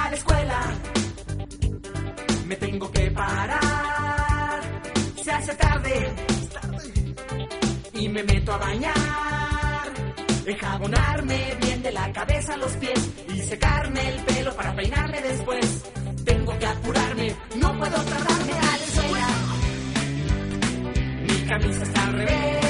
a la escuela. Me tengo que parar, se hace tarde y me meto a bañar, enjabonarme bien de la cabeza a los pies y secarme el pelo para peinarme después. Tengo que apurarme, no puedo tardarme a la escuela. Mi camisa está al revés,